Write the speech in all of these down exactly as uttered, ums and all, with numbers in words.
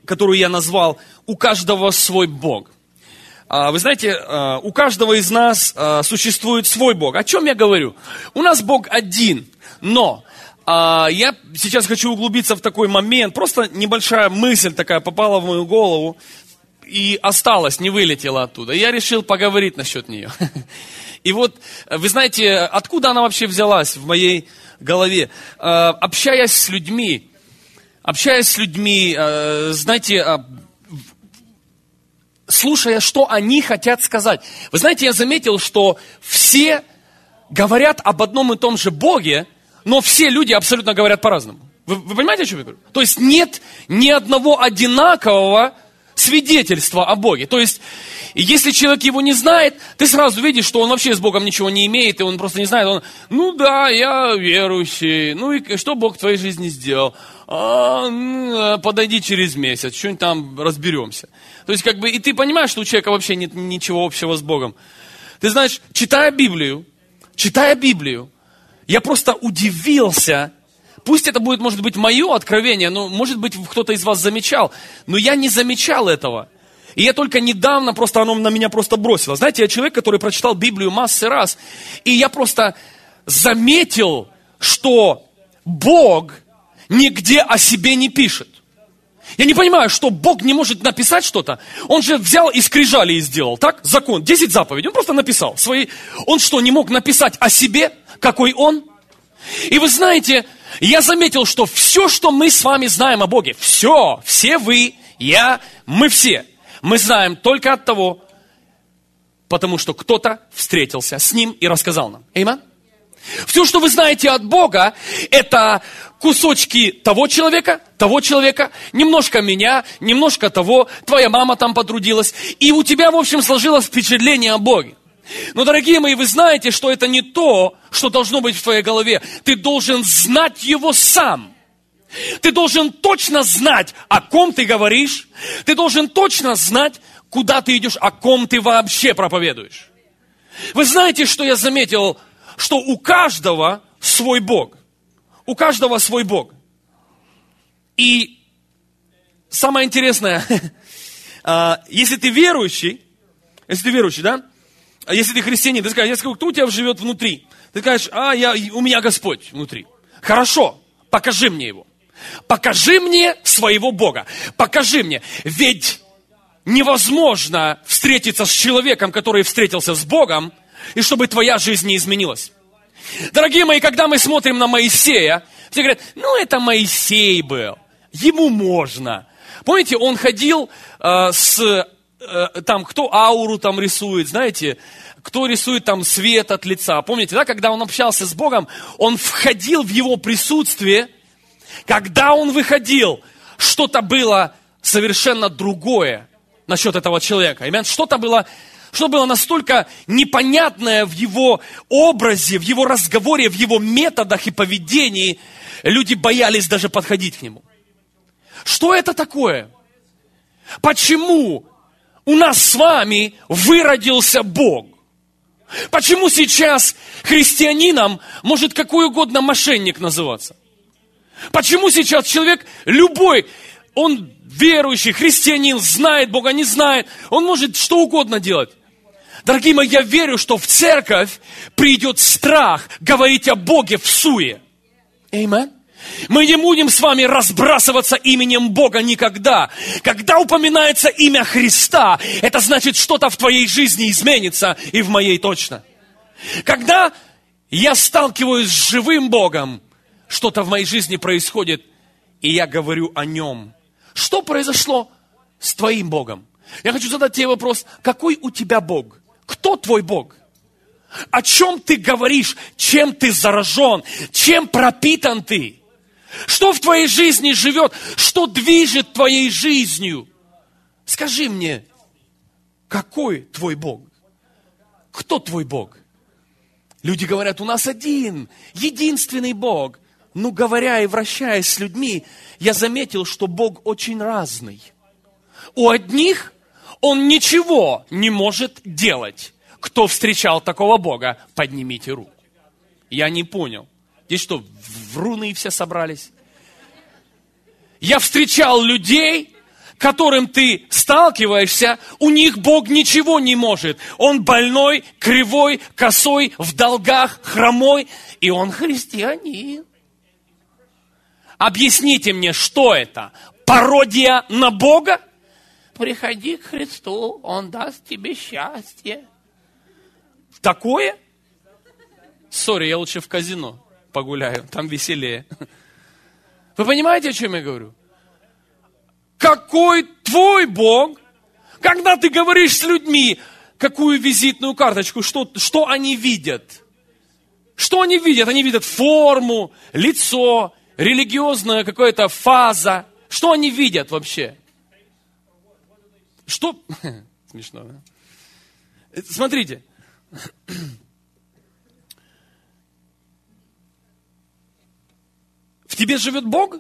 которую я назвал «У каждого свой Бог». Вы знаете, у каждого из нас существует свой Бог. О чем я говорю? У нас Бог один, но я сейчас хочу углубиться в такой момент. Просто небольшая мысль такая попала в мою голову и осталась, не вылетела оттуда. Я решил поговорить насчет нее. И вот, вы знаете, откуда она вообще взялась в моей голове? Общаясь с людьми, общаясь с людьми, знаете, слушая, что они хотят сказать. Вы знаете, я заметил, что все говорят об одном и том же Боге, но все люди абсолютно говорят по-разному. Вы, вы понимаете, о чем я говорю? То есть нет ни одного одинакового свидетельства о Боге. То есть, если человек его не знает, ты сразу видишь, что он вообще с Богом ничего не имеет, и он просто не знает. Он, ну да, я верующий, ну и что Бог в твоей жизни сделал? А, подойди через месяц, что-нибудь там разберемся. То есть, как бы, и ты понимаешь, что у человека вообще нет ничего общего с Богом. Ты знаешь, читая Библию, читая Библию, я просто удивился. Пусть это будет, может быть, мое откровение, но, может быть, кто-то из вас замечал, но я не замечал этого. И я только недавно, просто оно на меня просто бросило. Знаете, я человек, который прочитал Библию массы раз, и я просто заметил, что Бог нигде о себе не пишет. Я не понимаю, что Бог не может написать что-то. Он же взял и скрижали и сделал, так? Закон, десять заповедей, он просто написал свои. Он что, не мог написать о себе, какой он? И вы знаете, я заметил, что все, что мы с вами знаем о Боге, все, все вы, я, мы все, мы знаем только от того, потому что кто-то встретился с Ним и рассказал нам. Аминь. Все, что вы знаете от Бога, это кусочки того человека, того человека, немножко меня, немножко того, твоя мама там потрудилась, и у тебя, в общем, сложилось впечатление о Боге. Но, дорогие мои, вы знаете, что это не то, что должно быть в твоей голове. Ты должен знать Его сам. Ты должен точно знать, о ком ты говоришь. Ты должен точно знать, куда ты идешь, о ком ты вообще проповедуешь. Вы знаете, что я заметил? Что у каждого свой Бог. У каждого свой Бог. И самое интересное, если ты верующий, если ты верующий, да? Если ты христианин, ты скажешь, я скажу, кто у тебя живет внутри? Ты скажешь, а, я, у меня Господь внутри. Хорошо, покажи мне Его. Покажи мне своего Бога. Покажи мне. Ведь невозможно встретиться с человеком, который встретился с Богом, и чтобы твоя жизнь не изменилась. Дорогие мои, когда мы смотрим на Моисея, все говорят, ну это Моисей был, ему можно. Помните, он ходил э, с, э, там, кто ауру там рисует, знаете, кто рисует там свет от лица. Помните, да, когда он общался с Богом, он входил в его присутствие, когда он выходил, что-то было совершенно другое насчет этого человека. Аминь. Что-то было... Что было настолько непонятное в его образе, в его разговоре, в его методах и поведении, люди боялись даже подходить к нему. Что это такое? Почему у нас с вами выродился Бог? Почему сейчас христианином может какой угодно мошенник называться? Почему сейчас человек любой, он верующий, христианин, знает Бога, не знает, он может что угодно делать? Дорогие мои, я верю, что в церковь придет страх говорить о Боге всуе. Аминь. Мы не будем с вами разбрасываться именем Бога никогда. Когда упоминается имя Христа, это значит, что-то в твоей жизни изменится, и в моей точно. Когда я сталкиваюсь с живым Богом, что-то в моей жизни происходит, и я говорю о Нем. Что произошло с твоим Богом? Я хочу задать тебе вопрос, какой у тебя Бог? Кто твой Бог? О чем ты говоришь? Чем ты заражен? Чем пропитан ты? Что в твоей жизни живет? Что движет твоей жизнью? Скажи мне, какой твой Бог? Кто твой Бог? Люди говорят, у нас один, единственный Бог. Но говоря и вращаясь с людьми, я заметил, что Бог очень разный. У одних Он ничего не может делать. Кто встречал такого Бога, поднимите руку. Я не понял. Здесь что, вруны все собрались? Я встречал людей, которым ты сталкиваешься, у них Бог ничего не может. Он больной, кривой, косой, в долгах, хромой, и он христианин. Объясните мне, что это? Пародия на Бога? Приходи к Христу, Он даст тебе счастье. Такое? Сори, я лучше в казино погуляю, там веселее. Вы понимаете, о чем я говорю? Какой твой Бог, когда ты говоришь с людьми, какую визитную карточку, что, что они видят? Что они видят? Они видят форму, лицо, религиозная какая-то фаза. Что они видят вообще? Что? Смешно, да? Смотрите. В тебе живет Бог?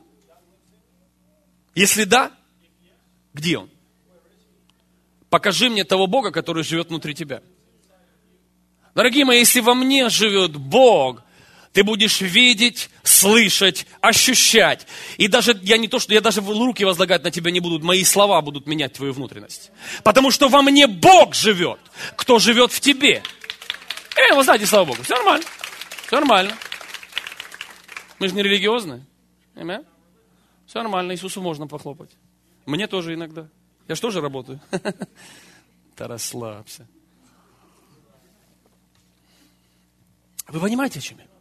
Если да, где Он? Покажи мне того Бога, который живет внутри тебя. Дорогие мои, если во мне живет Бог, ты будешь видеть, слышать, ощущать. И даже, я не то, что я даже руки возлагать на тебя не буду, мои слова будут менять твою внутренность. Потому что во мне Бог живет. Кто живет в тебе? Эй, вы знаете, слава Богу, все нормально. Все нормально. Мы же не религиозные. Аминь. Все нормально, Иисусу можно похлопать. Мне тоже иногда. Я же тоже работаю. Да расслабься. Вы понимаете, о чем я?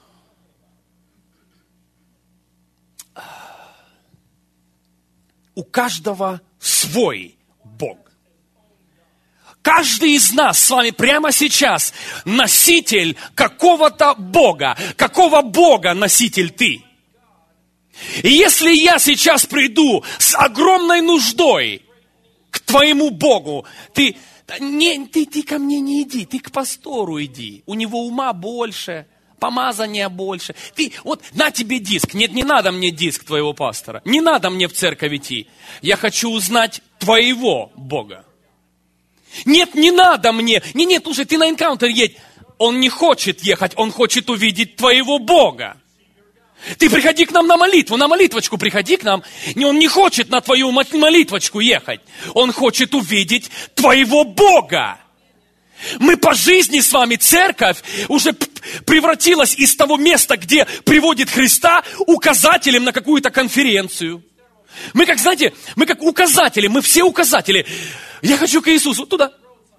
У каждого свой Бог. Каждый из нас с вами прямо сейчас носитель какого-то Бога. Какого Бога носитель ты? И если я сейчас приду с огромной нуждой к твоему Богу, ты, не, ты, ты ко мне не иди, ты к пастору иди. У него ума больше, помазания больше. Ты, вот, на тебе диск. Нет, не надо мне диск твоего пастора. Не надо мне в церковь идти. Я хочу узнать твоего Бога. Нет, не надо мне. Не, нет, слушай, ты на энкаунтер едь. Он не хочет ехать, он хочет увидеть твоего Бога. Ты приходи к нам на молитву, на молитвочку приходи к нам. Он не хочет на твою молитвочку ехать. Он хочет увидеть твоего Бога. Мы по жизни с вами, церковь, уже превратилась из того места, где приводит Христа, указателем на какую-то конференцию. Мы как, знаете, мы как указатели, мы все указатели. Я хочу к Иисусу, туда.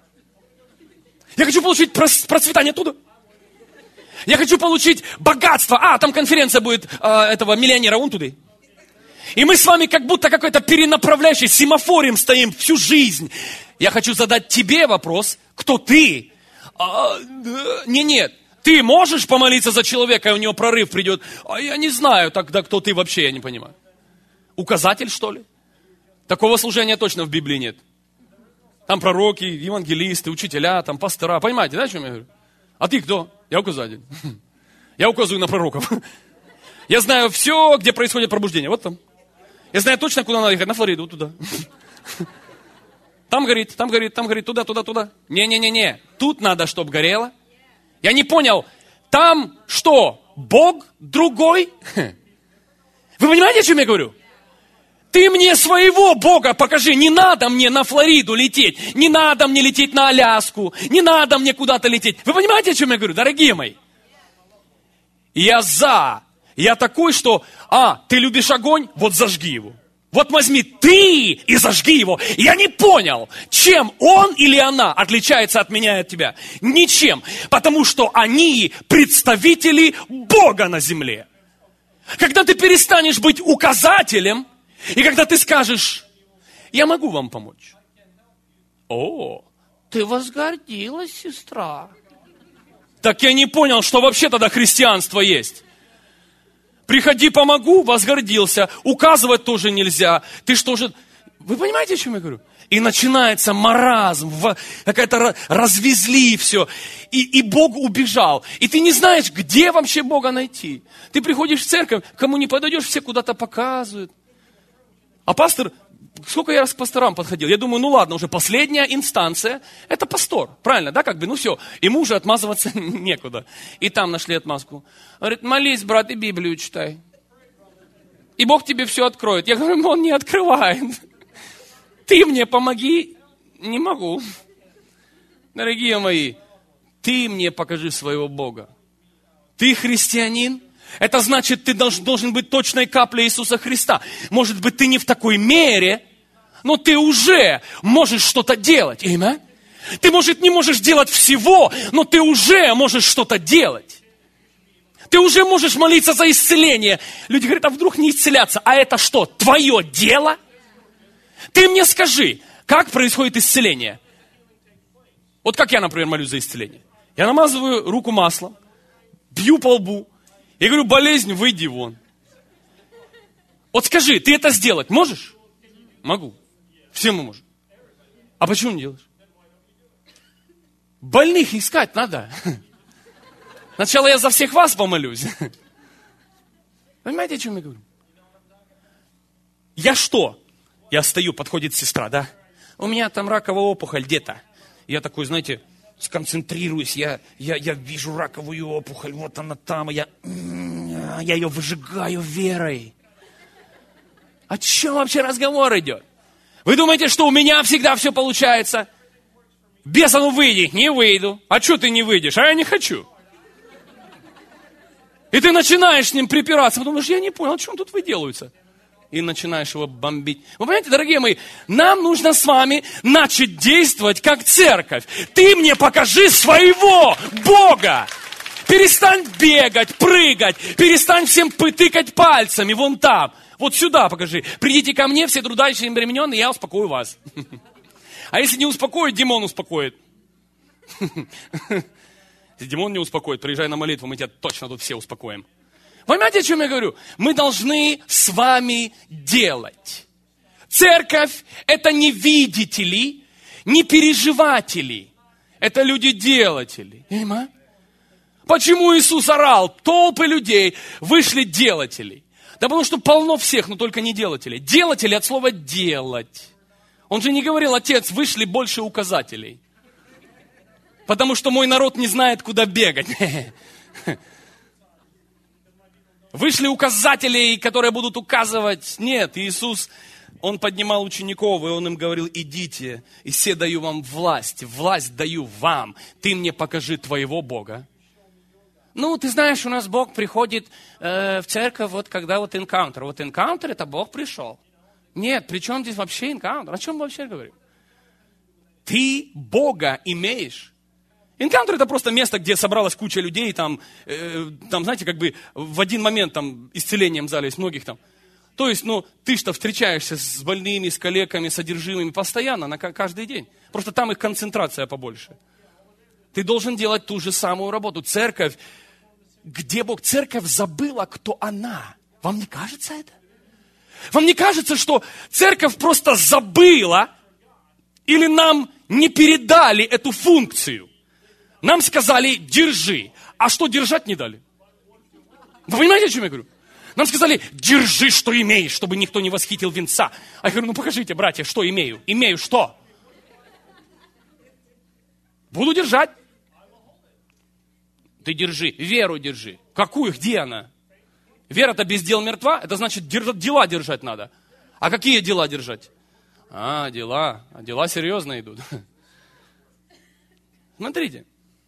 Я хочу получить процветание, туда. Я хочу получить богатство. А, там конференция будет а, этого миллионера, он туда. И мы с вами как будто какой-то перенаправляющий, семафорем стоим всю жизнь. Я хочу задать тебе вопрос, кто ты? А, да, не, нет. Ты можешь помолиться за человека, и у него прорыв придет? А я не знаю тогда, кто ты вообще, я не понимаю. Указатель, что ли? Такого служения точно в Библии нет. Там пророки, евангелисты, учителя, там пастора. Понимаете, да, о чем я говорю? А ты кто? Я указатель. Я указываю на пророков. Я знаю все, где происходит пробуждение. Вот там. Я знаю точно, куда надо ехать. На Флориду, вот туда. Там горит, там горит, там горит, туда, туда, туда. Не-не-не-не. Тут надо, чтобы горело. Я не понял. Там что? Бог другой? Вы понимаете, о чем я говорю? Ты мне своего Бога покажи. Не надо мне на Флориду лететь. Не надо мне лететь на Аляску. Не надо мне куда-то лететь. Вы понимаете, о чем я говорю, дорогие мои? Я за. Я такой, что, а, ты любишь огонь? Вот зажги его. Вот возьми ты и зажги его. Я не понял, чем он или она отличается от меня и от тебя. Ничем. Потому что они представители Бога на земле. Когда ты перестанешь быть указателем, и когда ты скажешь, я могу вам помочь. О, ты возгордилась, сестра. Так я не понял, что вообще тогда христианство есть. Приходи, помогу, возгордился. Указывать тоже нельзя. Ты что же... Вы понимаете, о чем я говорю? И начинается маразм, какая-то развезли все. И, и Бог убежал. И ты не знаешь, где вообще Бога найти. Ты приходишь в церковь, кому не подойдешь, все куда-то показывают. А пастор, сколько я раз к пасторам подходил, я думаю, ну ладно, уже последняя инстанция, это пастор, правильно, да, как бы, ну все, ему уже отмазываться некуда. И там нашли отмазку. Говорит, молись, брат, и Библию читай. И Бог тебе все откроет. Я говорю, он не открывает. Ты мне помоги. Не могу. Дорогие мои, ты мне покажи своего Бога. Ты христианин? Это значит, ты должен, должен быть точной каплей Иисуса Христа. Может быть, ты не в такой мере, но ты уже можешь что-то делать. Аминь. Ты, может, не можешь делать всего, но ты уже можешь что-то делать. Ты уже можешь молиться за исцеление. Люди говорят, а вдруг не исцеляться? А это что, твое дело? Ты мне скажи, как происходит исцеление? Вот как я, например, молюсь за исцеление. Я намазываю руку маслом, бью по лбу и говорю, болезнь, выйди вон. Вот скажи, ты это сделать можешь? Могу. Все мы можем. А почему не делаешь? Больных искать надо. Сначала я за всех вас помолюсь. Понимаете, о чем я говорю? Я что? Я стою, подходит сестра, да? У меня там раковая опухоль где-то. Я такой, знаете, сконцентрируюсь, я, я, я вижу раковую опухоль, вот она там, и я, я ее выжигаю верой. О чем вообще разговор идет? Вы думаете, что у меня всегда все получается? Беса, ну выйди, не выйду. А что ты не выйдешь? А я не хочу. И ты начинаешь с ним припираться, потому что я не понял, что он тут выделывается. И начинаешь его бомбить. Вы понимаете, дорогие мои, нам нужно с вами начать действовать как церковь. Ты мне покажи своего Бога. Перестань бегать, прыгать, перестань всем тыкать пальцами вон там. Вот сюда покажи. Придите ко мне, все трудящие и обремененные, я успокою вас. А если не успокоит, Димон успокоит. Если Димон не успокоит, приезжай на молитву, мы тебя точно тут все успокоим. Понимаете, о чем я говорю? Мы должны с вами делать. Церковь – это не видители, не переживатели. Это люди-делатели. Понимаете? Почему Иисус орал? Толпы людей вышли делателей. Да потому что полно всех, но только не делателей. Делатели от слова «делать». Он же не говорил, отец, вышли больше указателей. Потому что мой народ не знает, куда бегать. Вышли указатели, которые будут указывать. Нет, Иисус, Он поднимал учеников, и Он им говорил, идите, и все даю вам власть. Власть даю вам. Ты мне покажи твоего Бога. Ну, ты знаешь, у нас Бог приходит э, в церковь, вот когда вот энкаунтер. Вот энкаунтер, это Бог пришел. Нет, при чем здесь вообще энкаунтер? О чем мы вообще говорим? Ты Бога имеешь. Энкаунтер – это просто место, где собралась куча людей, там, э, там, знаете, как бы в один момент там исцелением в зале есть многих там. То есть, ну, ты что встречаешься с больными, с калеками, с одержимыми постоянно, на каждый день. Просто там их концентрация побольше. Ты должен делать ту же самую работу. Церковь, где Бог? Церковь забыла, кто она. Вам не кажется это? Вам не кажется, что церковь просто забыла или нам не передали эту функцию? Нам сказали, держи. А что держать не дали? Вы понимаете, о чем я говорю? Нам сказали, держи, что имеешь, чтобы никто не восхитил венца. А я говорю, ну покажите, братья, что имею. Имею что? Буду держать. Ты держи, веру держи. Какую, где она? Вера-то без дел мертва, это значит, дела держать надо. А какие дела держать? А, дела. А дела серьезно идут. Смотрите.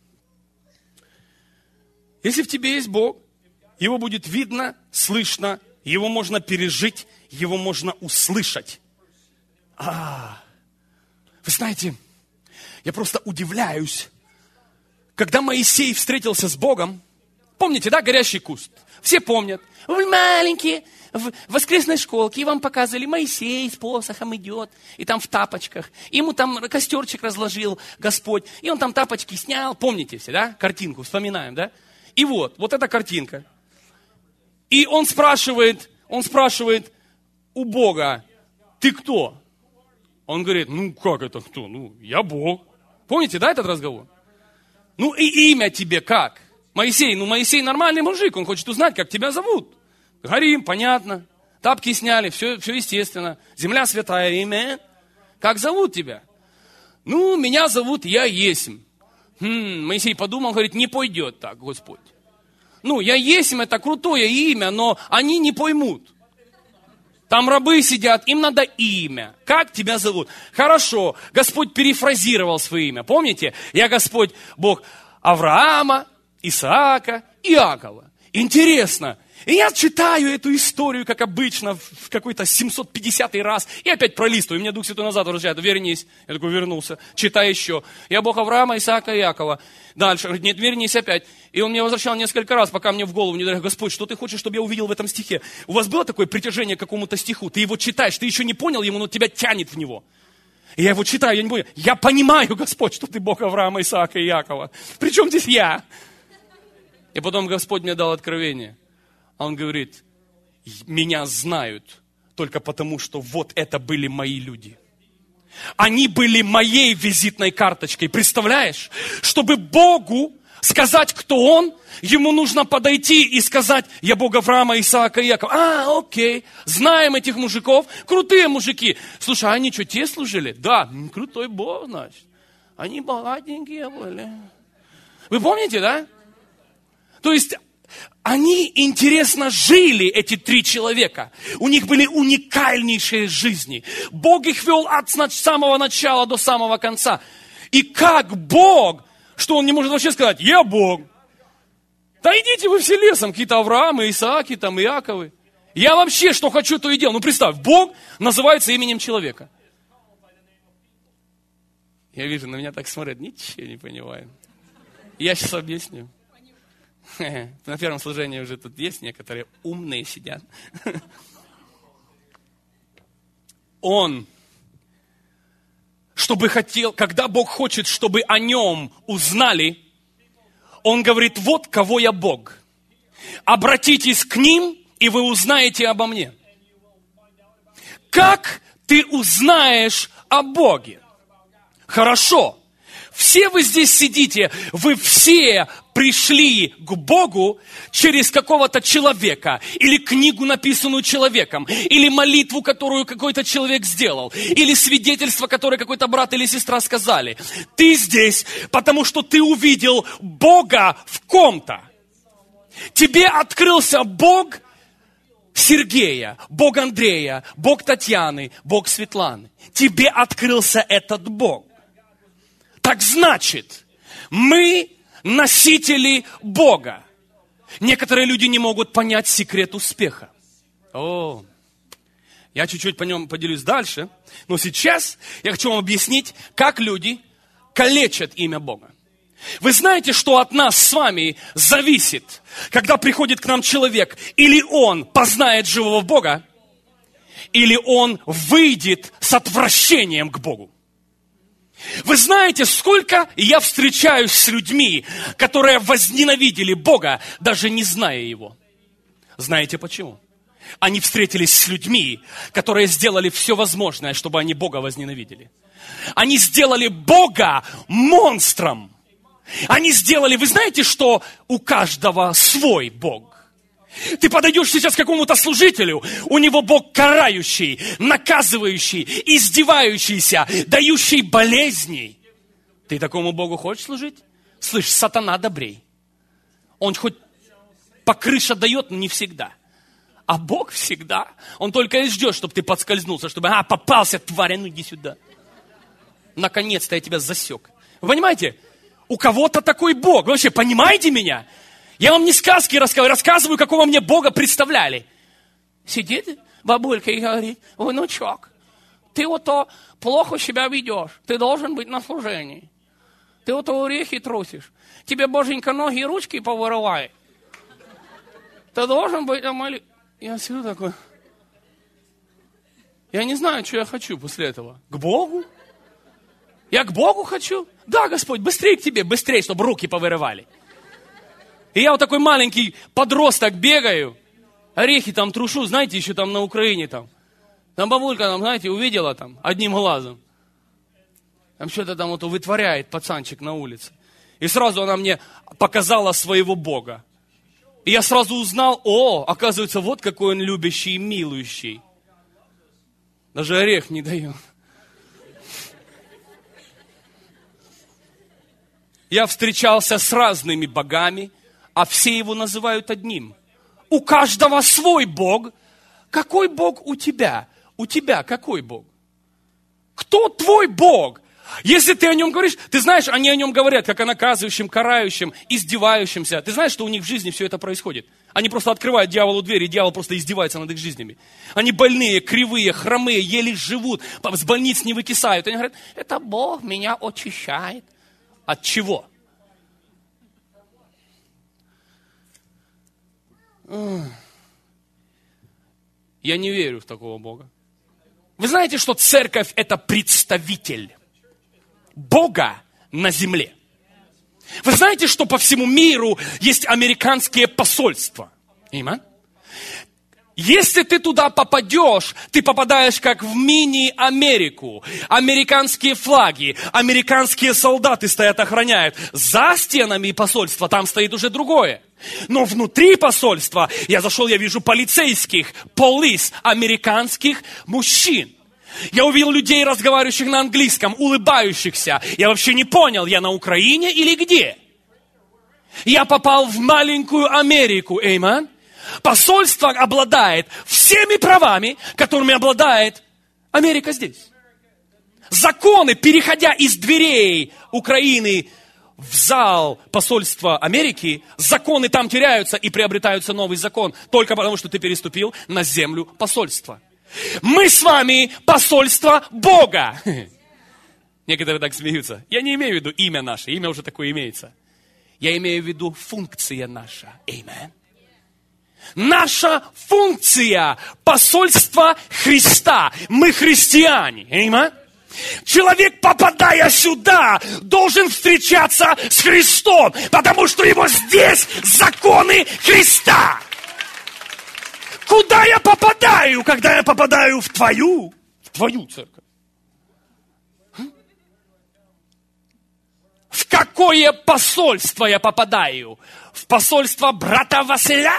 Если в тебе есть Бог, Его будет видно, слышно, Его можно пережить, Его можно услышать. А, вы знаете, я просто удивляюсь, когда Моисей встретился с Богом, помните, да, горящий куст? Все помнят. Вы маленькие, в воскресной школке, и вам показывали, Моисей с посохом идет, и там в тапочках. Ему там костерчик разложил Господь, и он там тапочки снял. Помните все, да, картинку, вспоминаем, да? И вот, вот эта картинка. И он спрашивает, он спрашивает у Бога, ты кто? Он говорит, ну как это кто? Ну, я Бог. Помните, да, этот разговор? Ну и имя тебе как? Моисей, ну Моисей нормальный мужик, он хочет узнать, как тебя зовут. Горим, понятно. Тапки сняли, все, все естественно. Земля святая, имя. Как зовут тебя? Ну, меня зовут Я Есмь. Хм, Моисей подумал, говорит, не пойдет так, Господь. Ну, Я Есмь, это крутое имя, но они не поймут. Там рабы сидят, им надо имя. Как тебя зовут? Хорошо, Господь перефразировал свое имя. Помните? Я Господь, Бог Авраама, Исаака, Иакова. Интересно. И я читаю эту историю, как обычно, в какой-то семьсот пятидесятый раз, и опять пролистываю, и меня Дух Святой назад возвращает, вернись. Я такой, вернулся, читай еще. Я Бог Авраама, Исаака и Иакова. Дальше, нет, вернись опять. И он меня возвращал несколько раз, пока мне в голову не дал, Господь, что ты хочешь, чтобы я увидел в этом стихе? У вас было такое притяжение к какому-то стиху? Ты его читаешь, ты еще не понял его, но тебя тянет в него. И я его читаю, я не понял. Я понимаю, Господь, что ты Бог Авраама, Исаака и Иакова. Причем здесь я? И потом Господь мне дал откровение. А он говорит, меня знают только потому, что вот это были мои люди. Они были моей визитной карточкой. Представляешь? Чтобы Богу сказать, кто Он, ему нужно подойти и сказать, я Бог Авраама, Исаака и Иакова. А, окей, знаем этих мужиков, крутые мужики. Слушай, а они что, те служили? Да, крутой Бог, значит. Они богатенькие были. Вы помните, да? То есть, они интересно жили, эти три человека. У них были уникальнейшие жизни. Бог их вел от самого начала до самого конца. И как Бог, что Он не может вообще сказать, я Бог. Да идите вы все лесом, какие-то Авраамы, Исааки, там, Иаковы. Я вообще что хочу, то и делаю. Ну представь, Бог называется именем человека. Я вижу, на меня так смотрят, ничего не понимаю. Я сейчас объясню. На первом служении уже тут есть некоторые умные сидят. Он, чтобы хотел, когда Бог хочет, чтобы о нем узнали, Он говорит, вот кого я Бог. Обратитесь к ним, и вы узнаете обо мне. Как ты узнаешь о Боге? Хорошо. Все вы здесь сидите, вы все пришли к Богу через какого-то человека, или книгу, написанную человеком, или молитву, которую какой-то человек сделал, или свидетельство, которое какой-то брат или сестра сказали. Ты здесь, потому что ты увидел Бога в ком-то. Тебе открылся Бог Сергея, Бог Андрея, Бог Татьяны, Бог Светланы. Тебе открылся этот Бог. Так значит, мы носители Бога. Некоторые люди не могут понять секрет успеха. О, я чуть-чуть по нем поделюсь дальше. Но сейчас я хочу вам объяснить, как люди калечат имя Бога. Вы знаете, что от нас с вами зависит, когда приходит к нам человек, или он познает живого Бога, или он выйдет с отвращением к Богу. Вы знаете, сколько я встречаюсь с людьми, которые возненавидели Бога, даже не зная Его. Знаете почему? Они встретились с людьми, которые сделали все возможное, чтобы они Бога возненавидели. Они сделали Бога монстром. Они сделали, вы знаете, что у каждого свой Бог. Ты подойдешь сейчас к какому-то служителю, у него Бог карающий, наказывающий, издевающийся, дающий болезни. Ты такому Богу хочешь служить? Слышь, сатана добрей. Он хоть по крыше дает, но не всегда. А Бог всегда. Он только и ждет, чтобы ты подскользнулся, чтобы, а, попался, тварь, ну иди сюда. Наконец-то я тебя засек. Вы понимаете? У кого-то такой Бог. Вы вообще понимаете меня? Я вам не сказки рассказываю, рассказываю, какого мне Бога представляли. Сидит бабулька и говорит, внучок, ты вот то плохо себя ведешь, ты должен быть на служении. Ты вот то орехи трусишь, тебе Боженька ноги и ручки повырывает. Ты должен быть на молитве. Я сижу такой, я не знаю, что я хочу после этого. К Богу? Я к Богу хочу? Да, Господь, быстрее к тебе, быстрее, чтобы руки повырывали. И я вот такой маленький подросток бегаю, орехи там трушу, знаете, еще там на Украине там. Там бабулька, там, знаете, увидела там одним глазом. Там что-то там вот вытворяет пацанчик на улице. И сразу она мне показала своего Бога. И я сразу узнал, о, оказывается, вот какой он любящий и милующий. Даже орех не дает. Я встречался с разными богами, а все его называют одним. У каждого свой Бог, какой Бог у тебя? У тебя какой Бог? Кто твой Бог? Если ты о нем говоришь, ты знаешь, они о нем говорят, как о наказывающем, карающем, издевающемся. Ты знаешь, что у них в жизни все это происходит? Они просто открывают дьяволу дверь, и дьявол просто издевается над их жизнями. Они больные, кривые, хромые, еле живут, с больниц не выкисают. Они говорят, это Бог меня очищает. От чего? Я не верю в такого Бога. Вы знаете, что церковь это представитель Бога на земле. Вы знаете, что по всему миру есть американские посольства? Аминь. Если ты туда попадешь, ты попадаешь как в мини-Америку. Американские флаги, американские солдаты стоят, охраняют. За стенами посольства там стоит уже другое. Но внутри посольства, я зашел, я вижу полицейских, полис, американских мужчин. Я увидел людей, разговаривающих на английском, улыбающихся. Я вообще не понял, я на Украине или где? Я попал в маленькую Америку, аминь. Посольство обладает всеми правами, которыми обладает Америка здесь. Законы, переходя из дверей Украины в зал посольства Америки, законы там теряются и приобретаются новый закон, только потому, что ты переступил на землю посольства. Мы с вами посольство Бога. Некоторые так смеются. Я не имею в виду имя наше, имя уже такое имеется. Я имею в виду функция наша. Аминь. Наша функция посольства Христа. Мы христиане. Аминь. Человек, попадая сюда, должен встречаться с Христом, потому что его здесь законы Христа. Куда я попадаю, когда я попадаю в твою, в твою церковь? В какое посольство я попадаю? В посольство брата Василя?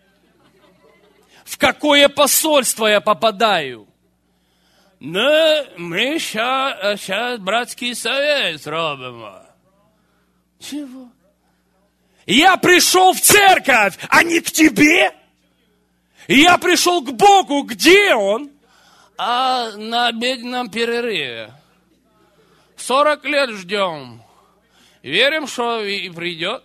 В какое посольство я попадаю? Ну, мы сейчас, сейчас братский совет робим. Чего? Я пришел в церковь, а не к тебе. Я пришел к Богу, где Он? А на обеденном перерыве. Сорок лет ждем. Верим, что и придет.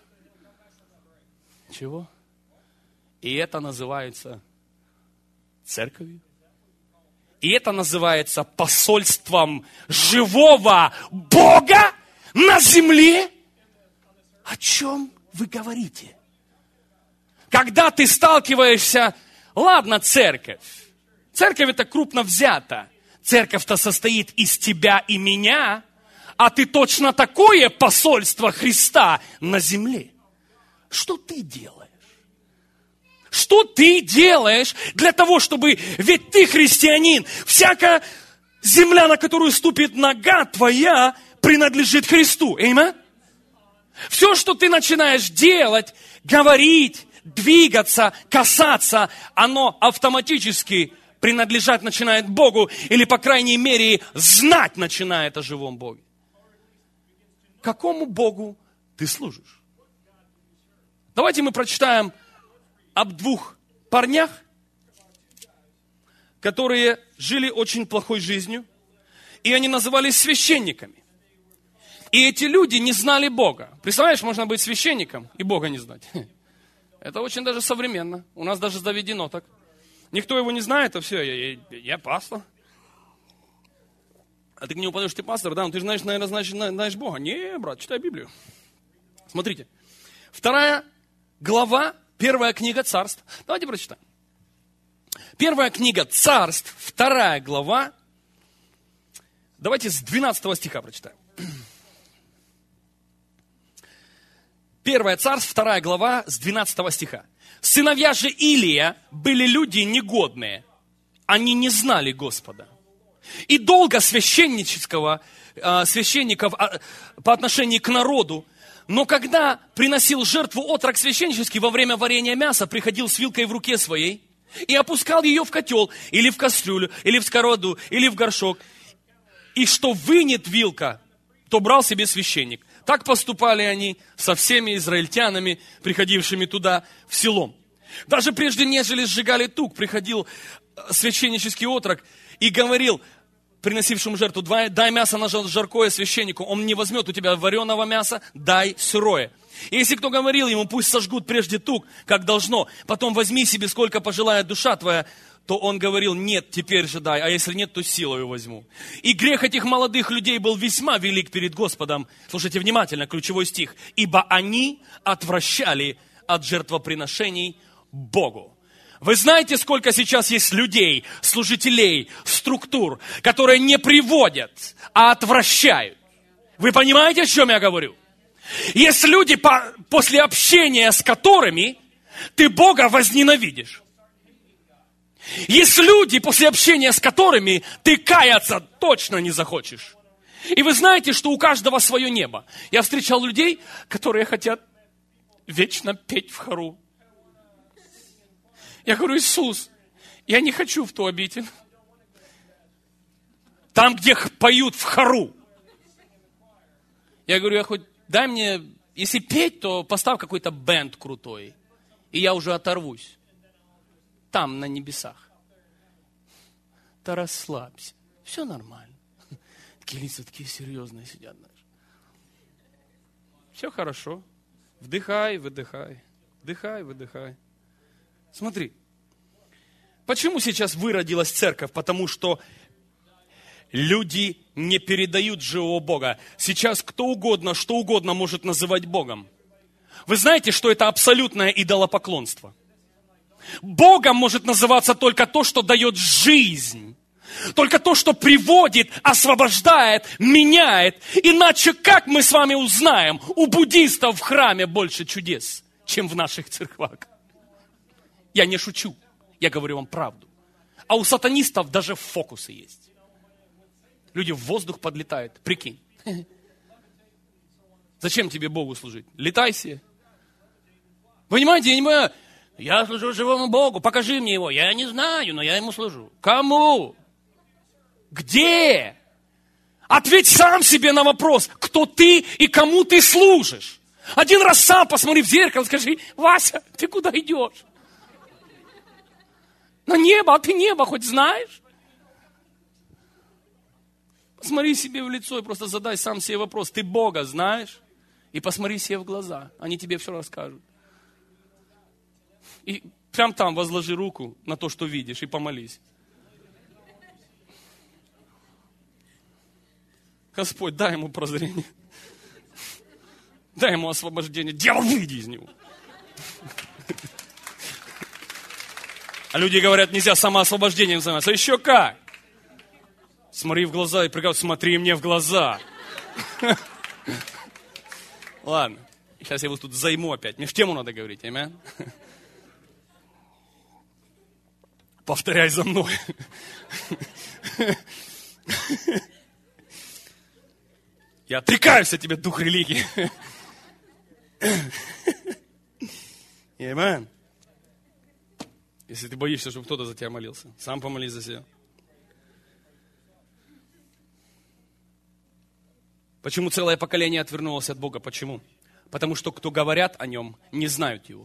Чего? И это называется церковью. И это называется посольством живого Бога на земле. О чем вы говорите? Когда ты сталкиваешься, ладно, церковь. Церковь это крупно взято. Церковь-то состоит из тебя и меня, а ты точно такое посольство Христа на земле. Что ты делаешь? Что ты делаешь для того, чтобы, ведь ты христианин, всякая земля, на которую ступит нога твоя, принадлежит Христу. Аминь? Все, что ты начинаешь делать, говорить, двигаться, касаться, оно автоматически принадлежать начинает Богу, или, по крайней мере, знать начинает о живом Боге. Какому Богу ты служишь? Давайте мы прочитаем об двух парнях, которые жили очень плохой жизнью, и они назывались священниками. И эти люди не знали Бога. Представляешь, можно быть священником и Бога не знать. Это очень даже современно. У нас даже заведено так. Никто его не знает, а все, я, я, я пастор. А ты к нему подойдешь, ты пастор, да? Ну ты же знаешь, наверное, знаешь, знаешь Бога. Не, брат, читай Библию. Смотрите. Вторая глава, первая книга Царств. Давайте прочитаем. Первая книга Царств, вторая глава. Давайте с двенадцатого стиха прочитаем. Первая Царств, вторая глава, с двенадцатого стиха. Сыновья же Илия были люди негодные. Они не знали Господа. И долго священнического, священников по отношению к народу, но когда приносил жертву отрок священнический, во время варения мяса приходил с вилкой в руке своей и опускал ее в котел, или в кастрюлю, или в сковороду, или в горшок. И что вынет вилка, то брал себе священник. Так поступали они со всеми израильтянами, приходившими туда в селом. Даже прежде, нежели сжигали тук, приходил священнический отрок и говорил приносившему жертву: дай мясо на жаркое священнику, он не возьмет у тебя вареного мяса, дай сырое. И если кто говорил ему: пусть сожгут прежде тук, как должно, потом возьми себе, сколько пожелает душа твоя, то он говорил: нет, теперь же дай, а если нет, то силою возьму. И грех этих молодых людей был весьма велик перед Господом. Слушайте внимательно, ключевой стих. Ибо они отвращали от жертвоприношений Богу. Вы знаете, сколько сейчас есть людей, служителей, структур, которые не приводят, а отвращают? Вы понимаете, о чем я говорю? Есть люди, по, после общения с которыми ты Бога возненавидишь. Есть люди, после общения с которыми ты каяться точно не захочешь. И вы знаете, что у каждого свое небо. Я встречал людей, которые хотят вечно петь в хору. Я говорю: Иисус, я не хочу в ту обитель. Там, где поют в хору. Я говорю: я хоть дай мне, если петь, то поставь какой-то бэнд крутой. И я уже оторвусь. Там, на небесах. Да расслабься. Все нормально. Такие лица такие серьезные сидят. Знаешь. Все хорошо. Вдыхай, выдыхай. Вдыхай, выдыхай. Смотри. Почему сейчас выродилась церковь? Потому что люди не передают живого Бога. Сейчас кто угодно, что угодно может называть Богом. Вы знаете, что это абсолютное идолопоклонство? Богом может называться только то, что дает жизнь. Только то, что приводит, освобождает, меняет. Иначе как мы с вами узнаем, у буддистов в храме больше чудес, чем в наших церквах? Я не шучу, я говорю вам правду. А у сатанистов даже фокусы есть. Люди в воздух подлетают, прикинь. Зачем тебе Богу служить? Летай себе. Понимаете, я не понимаю. Я служу живому Богу, покажи мне его. Я не знаю, но я ему служу. Кому? Где? Ответь сам себе на вопрос, кто ты и кому ты служишь. Один раз сам посмотри в зеркало, скажи: Вася, ты куда идешь? На небо, а ты небо хоть знаешь? Посмотри себе в лицо и просто задай сам себе вопрос: ты Бога знаешь? И посмотри себе в глаза, они тебе все расскажут. И прям там возложи руку на то, что видишь, и помолись. Господь, дай ему прозрение. Дай ему освобождение. Дьявол, выйди из него. А люди говорят: нельзя самоосвобождением заниматься. Еще как? Смотри в глаза и приказывай: смотри мне в глаза. Ладно, сейчас я вас тут займу опять. Мне в тему надо говорить, аминь. Повторяй за мной. Я отрекаюсь от тебя, дух религии. Аминь. Если ты боишься, чтобы кто-то за тебя молился, сам помолись за себя. Почему целое поколение отвернулось от Бога? Почему? Потому что кто говорят о нем, не знают его.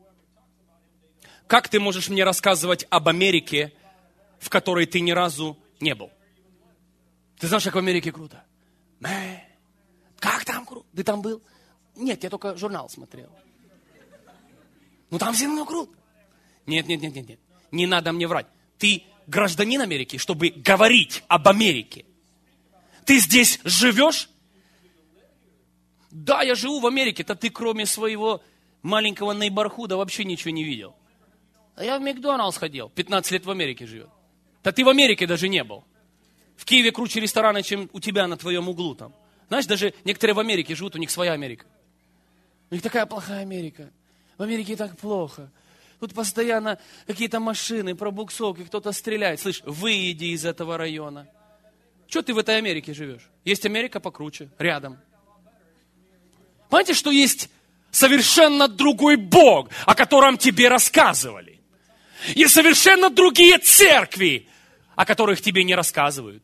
Как ты можешь мне рассказывать об Америке, в которой ты ни разу не был? Ты знаешь, как в Америке круто? Мэ, как там круто? Ты там был? Нет, я только журнал смотрел. Ну там все равно круто. Нет, нет, нет, нет, нет. Не надо мне врать. Ты гражданин Америки, чтобы говорить об Америке. Ты здесь живешь? Да, я живу в Америке. Да ты кроме своего маленького нейборхуда вообще ничего не видел. А я в Макдоналдс ходил. пятнадцать лет в Америке живет. Да ты в Америке даже не был. В Киеве круче рестораны, чем у тебя на твоем углу там. Знаешь, даже некоторые в Америке живут, у них своя Америка. У них такая плохая Америка. В Америке так плохо. Тут постоянно какие-то машины, пробуксовки, кто-то стреляет. Слышь, выйди из этого района. Что ты в этой Америке живешь? Есть Америка покруче, рядом. Понимаете, что есть совершенно другой Бог, о котором тебе рассказывали. Есть совершенно другие церкви, о которых тебе не рассказывают.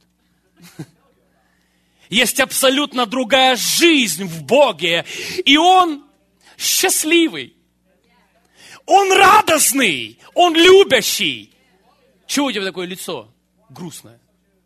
Есть абсолютно другая жизнь в Боге, и Он счастливый. Он радостный, Он любящий. Чего у тебя такое лицо грустное?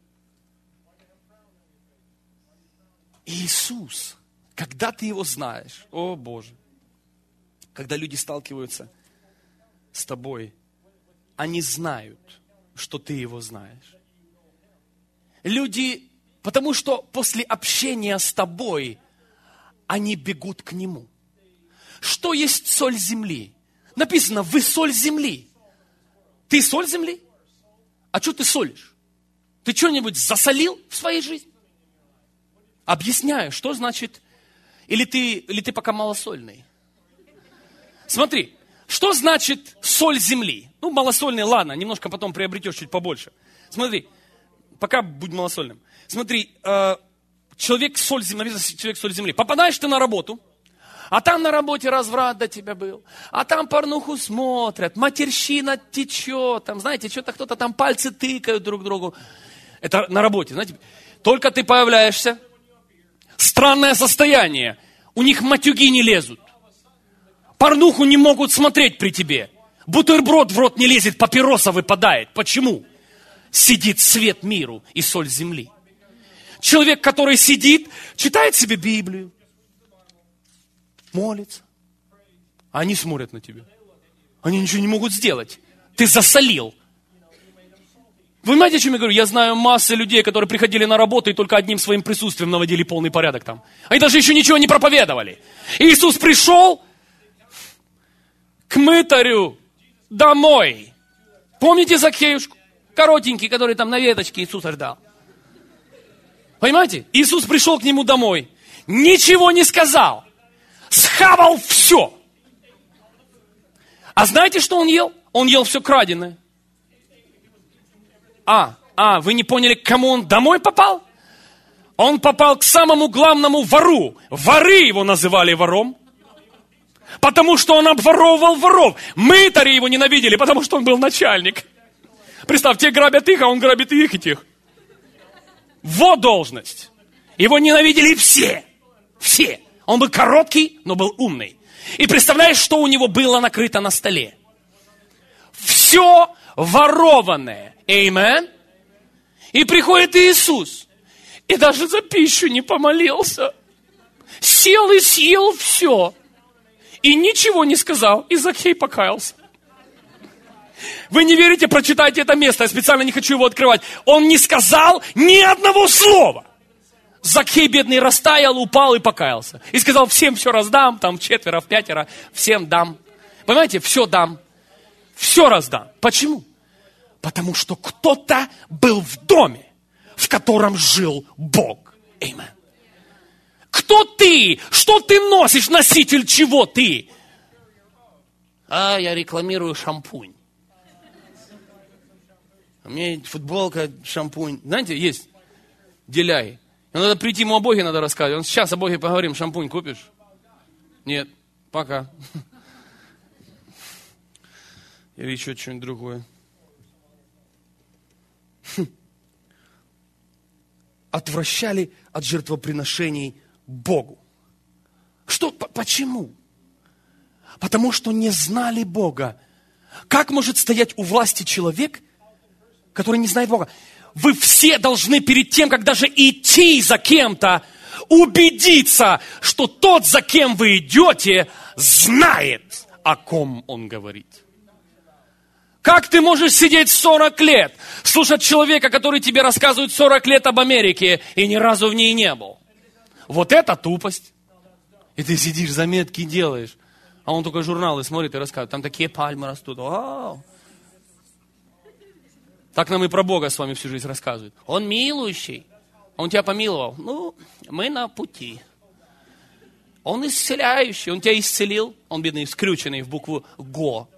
Иисус, когда ты Его знаешь, о Боже, когда люди сталкиваются с тобой, они знают, что ты Его знаешь. Люди, потому что после общения с тобой, они бегут к Нему. Что есть соль земли? Написано, вы соль земли. Ты соль земли? А что ты солишь? Ты что-нибудь засолил в своей жизни? Объясняю, что значит, или ты, или ты пока малосольный. Смотри, что значит соль земли? Ну, малосольный, ладно, немножко потом приобретешь чуть побольше. Смотри, пока будь малосольным. Смотри, э, человек соль земли, человек соль земли. Попадаешь ты на работу, а там на работе разврат до тебя был, а там порнуху смотрят, матерщина течет, там, знаете, что-то кто-то там пальцы тыкают друг другу. Это на работе, знаете. Только ты появляешься, странное состояние, у них матюги не лезут. Порнуху не могут смотреть при тебе. Бутерброд в рот не лезет, папироса выпадает. Почему? Сидит свет миру и соль земли. Человек, который сидит, читает себе Библию, молится. А они смотрят на тебя. Они ничего не могут сделать. Ты засолил. Вы понимаете, о чем я говорю? Я знаю массы людей, которые приходили на работу и только одним своим присутствием наводили полный порядок там. Они даже еще ничего не проповедовали. Иисус пришел к мытарю домой. Помните Закхеюшку? Коротенький, который там на веточке Иисуса ждал. Понимаете? Иисус пришел к нему домой. Ничего не сказал. Схавал все. А знаете, что он ел? Он ел все краденое. А, а, вы не поняли, к кому он домой попал? Он попал к самому главному вору. Воры его называли вором. Потому что он обворовывал воров. Мытари его ненавидели, потому что он был начальник. Представь, те грабят их, а он грабит их и тех. Вот должность. Его ненавидели все. Все. Он был короткий, но был умный. И представляешь, что у него было накрыто на столе? Все ворованное. Аминь. И приходит Иисус. И даже за пищу не помолился. Сел и съел все. И ничего не сказал. И Закхей покаялся. Вы не верите, прочитайте это место. Я специально не хочу его открывать. Он не сказал ни одного слова. Закхей бедный растаял, упал и покаялся. И сказал, всем все раздам, там четверо, в пятеро, всем дам. Понимаете, все дам. Все раздам. Почему? Потому что кто-то был в доме, в котором жил Бог. Аминь. Кто ты? Что ты носишь? Носитель чего ты? А, я рекламирую шампунь. У меня есть футболка, шампунь. Знаете, есть деляй. Надо прийти ему о Боге, надо рассказывать. Он, сейчас о Боге поговорим, шампунь купишь? Нет, пока. Или еще что-нибудь другое. Отвращали от жертвоприношений Богу. Что, почему? Потому что не знали Бога. Как может стоять у власти человек, который не знает Бога? Вы все должны перед тем, как даже идти за кем-то, убедиться, что тот, за кем вы идете, знает, о ком он говорит. Как ты можешь сидеть сорок лет, слушать человека, который тебе рассказывает сорок лет об Америке и ни разу в ней не был? Вот это тупость. И ты сидишь, заметки делаешь, а он только журналы смотрит и рассказывает. Там такие пальмы растут. Вау. Так нам и про Бога с вами всю жизнь рассказывают. Он милующий. Он тебя помиловал. Ну, мы на пути. Он исцеляющий. Он тебя исцелил. Он, бедный, скрюченный в букву ГО.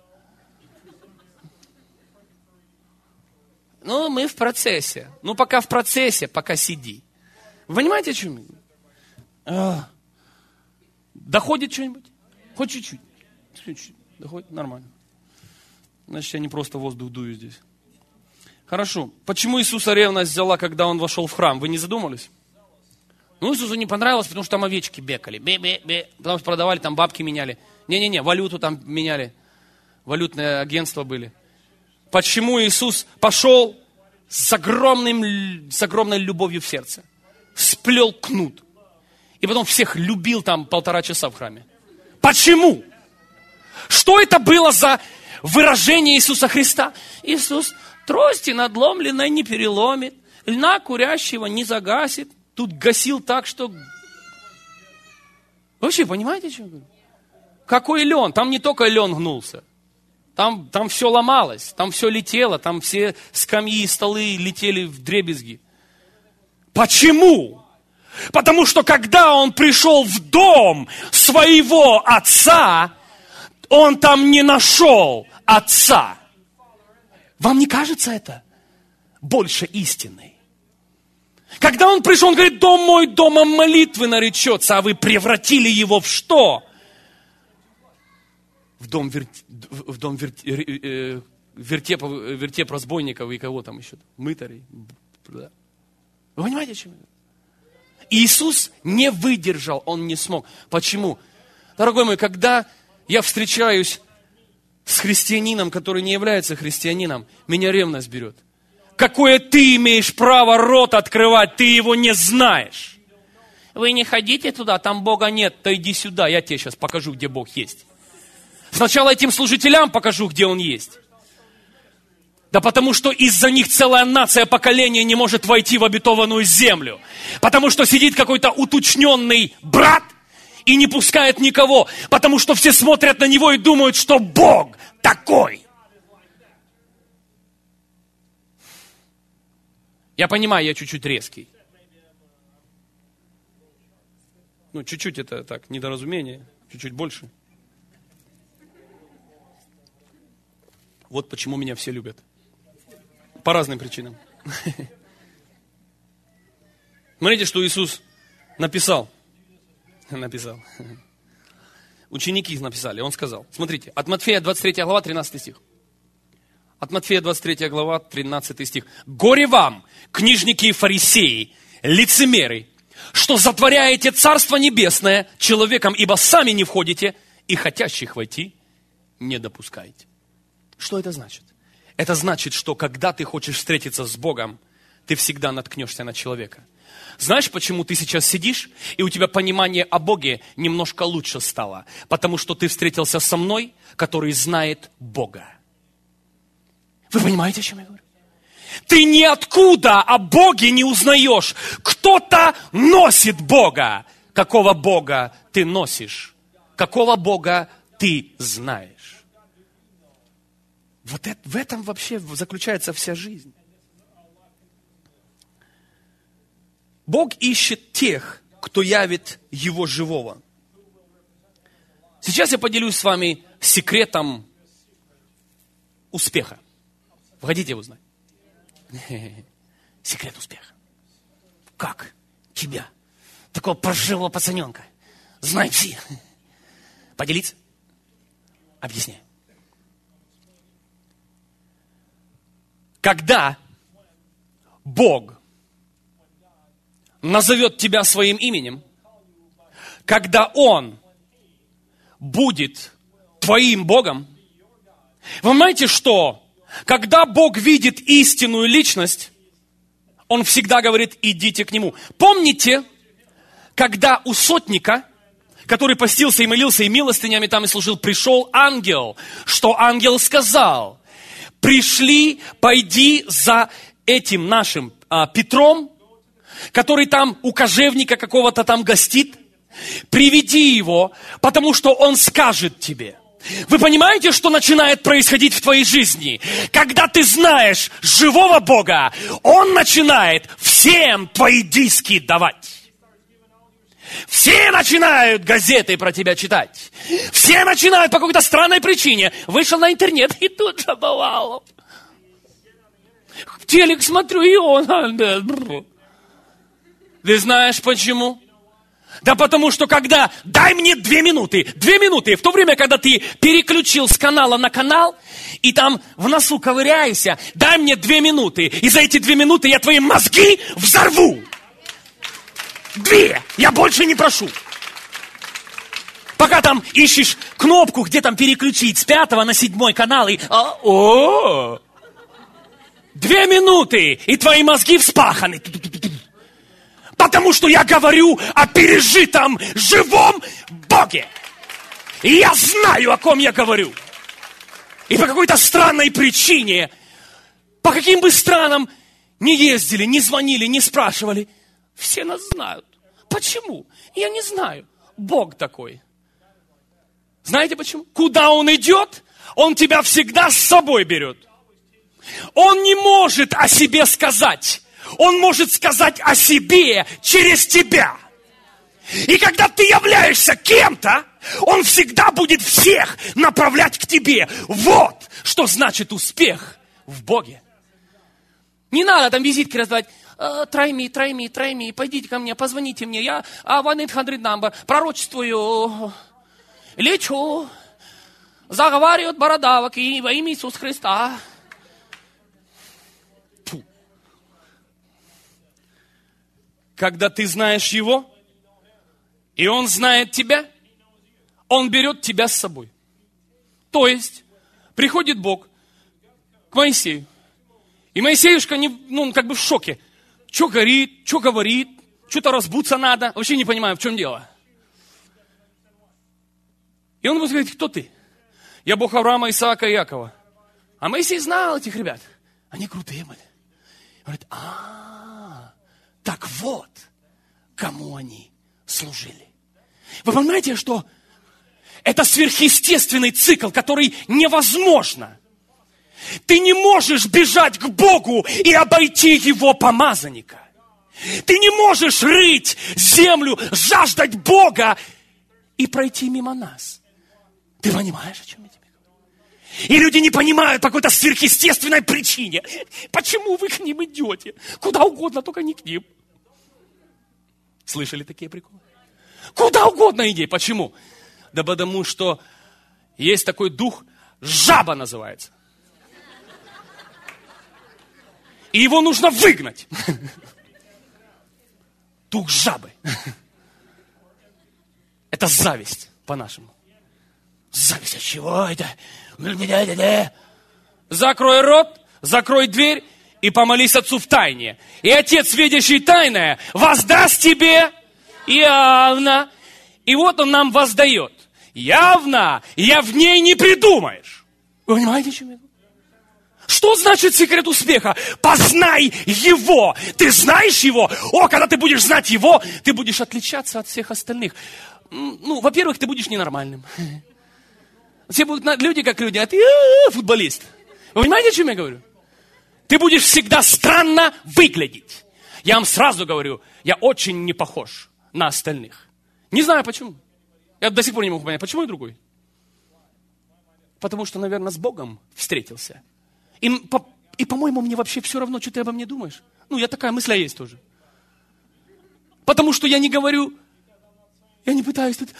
Ну, мы в процессе. Ну, пока в процессе, пока сиди. Вы понимаете, о чем я говорю? А, доходит что-нибудь? Хоть чуть-чуть. Чуть-чуть. Доходит? Нормально. Значит, я не просто воздух дую здесь. Хорошо. Почему Иисуса ревность взяла, когда он вошел в храм? Вы не задумались? Ну, Иисусу не понравилось, потому что там овечки бекали. Бе-бе-бе. Потому что продавали, там бабки меняли. Не-не-не, валюту там меняли. валютные агентства были. Почему Иисус пошел с, огромным, с огромной любовью в сердце, сплел кнут, и потом всех любил там полтора часа в храме. Почему? Что это было за выражение Иисуса Христа? Иисус трости надломленной не переломит, льна курящего не загасит. Тут гасил так, что... Вы вообще понимаете, что я говорю? Какой лен? Там не только лен гнулся. Там, там все ломалось, там все летело, там все скамьи и столы летели вдребезги. Почему? Потому что когда он пришел в дом своего отца, он там не нашел отца. Вам не кажется это больше истиной? Когда он пришел, он говорит, дом мой домом молитвы наречется, а вы превратили его в что? В дом, вер... в дом вер... вертеп... вертеп разбойников и кого там еще? Мытарей. Вы понимаете, о чем я говорю? Иисус не выдержал, он не смог. Почему? Дорогой мой, когда я встречаюсь с христианином, который не является христианином, меня ревность берет. Какое ты имеешь право рот открывать, ты его не знаешь. Вы не ходите туда, там Бога нет, то иди сюда, я тебе сейчас покажу, где Бог есть. Сначала этим служителям покажу, где Он есть. Да потому что из-за них целая нация поколения не может войти в обетованную землю. Потому что сидит какой-то утучненный брат и не пускает никого. Потому что все смотрят на него и думают, что Бог такой. Я понимаю, я чуть-чуть резкий. Ну, чуть-чуть это так, недоразумение, чуть-чуть больше. Вот почему меня все любят. По разным причинам. Смотрите, что Иисус написал. Написал. Ученики их написали. Он сказал. Смотрите, от Матфея двадцать третья глава, тринадцатый стих. От Матфея двадцать третья глава, тринадцатый стих. «Горе вам, книжники и фарисеи, лицемеры, что затворяете Царство Небесное человеком, ибо сами не входите, и хотящих войти не допускаете». Что это значит? Это значит, что когда ты хочешь встретиться с Богом, ты всегда наткнешься на человека. Знаешь, почему ты сейчас сидишь, и у тебя понимание о Боге немножко лучше стало? Потому что ты встретился со мной, который знает Бога. Вы понимаете, о чем я говорю? Ты ниоткуда о Боге не узнаешь. Кто-то носит Бога. Какого Бога ты носишь? Какого Бога ты знаешь? Вот это, в этом вообще заключается вся жизнь. Бог ищет тех, кто явит Его живого. Сейчас я поделюсь с вами секретом успеха. Вы хотите его знать? Секрет успеха. Как тебя, такого пожилого пацаненка, знают все? Поделиться? Объясняю. Когда Бог назовет тебя своим именем, когда Он будет твоим Богом, вы знаете, что когда Бог видит истинную личность, Он всегда говорит, идите к Нему. Помните, когда у сотника, который постился и молился, и милостынями там и служил, пришел ангел, что ангел сказал? Пришли, пойди за этим нашим а, Петром, который там у кожевника какого-то там гостит, приведи его, потому что он скажет тебе. Вы понимаете, что начинает происходить в твоей жизни? Когда ты знаешь живого Бога, Он начинает всем твои диски давать. Все начинают газеты про тебя читать. Все начинают по какой-то странной причине. Вышел на интернет и тут же бывало. Телек смотрю, и он... Ты знаешь почему? Да потому что когда... Дай мне две минуты. Две минуты. В то время, когда ты переключил с канала на канал, и там в носу ковыряешься, дай мне две минуты. И за эти две минуты я твои мозги взорву. Две. Я больше не прошу. Пока там ищешь кнопку, где там переключить с пятого на седьмой канал. И... А, о, две минуты, и твои мозги вспаханы. Потому что я говорю о пережитом живом Боге. И я знаю, о ком я говорю. И по какой-то странной причине, по каким бы странам не ездили, не звонили, не спрашивали, все нас знают. Почему? Я не знаю. Бог такой. Знаете почему? Куда Он идет, Он тебя всегда с собой берет. Он не может о себе сказать. Он может сказать о себе через тебя. И когда ты являешься кем-то, Он всегда будет всех направлять к тебе. Вот что значит успех в Боге. Не надо там визитки раздавать. Try me, try me, try me. Пойдите ко мне, позвоните мне. Я один восемьсот number. Пророчествую. Лечу. Заговаривают бородавок и во имя Иисуса Христа. Фу. Когда ты знаешь Его, и Он знает тебя, Он берет тебя с собой. То есть, приходит Бог к Моисею. И Моисеюшка, не, ну, он как бы в шоке. Что горит, что говорит, что-то разбуться надо. Вообще не понимаю, в чем дело. И он будет говорить, кто ты? Я Бог Авраама, Исаака и Якова. А Моисей знал этих ребят. Они крутые были. Он говорит, а, так вот, кому они служили. Вы понимаете, что это сверхъестественный цикл, который невозможно. Ты не можешь бежать к Богу и обойти Его помазанника. Ты не можешь рыть землю, жаждать Бога и пройти мимо нас. Ты понимаешь, о чем я тебе говорю? И люди не понимают по какой-то сверхъестественной причине. Почему вы к ним идете? Куда угодно, только не к ним. Слышали такие приколы? Куда угодно иди. Почему? Да потому что есть такой дух, жаба называется. И его нужно выгнать. Дух жабы. Это зависть по-нашему. Зависть от чего это? Закрой рот, закрой дверь и помолись Отцу в тайне. И Отец, видящий тайное, воздаст тебе явно. И вот Он нам воздает. Явно, явней не придумаешь. Вы понимаете, что я говорю? Что значит секрет успеха? Познай Его. Ты знаешь Его? О, когда ты будешь знать Его, ты будешь отличаться от всех остальных. Ну, во-первых, ты будешь ненормальным. Все будут люди как люди, а ты футболист. Вы понимаете, о чем я говорю? Ты будешь всегда странно выглядеть. Я вам сразу говорю, я очень не похож на остальных. Не знаю почему. Я до сих пор не могу понять, почему я другой. Потому что, наверное, с Богом встретился. И, по, и, по-моему, мне вообще все равно, что ты обо мне думаешь. Ну, я такая мысля есть тоже. Потому что я не говорю, я не пытаюсь тут,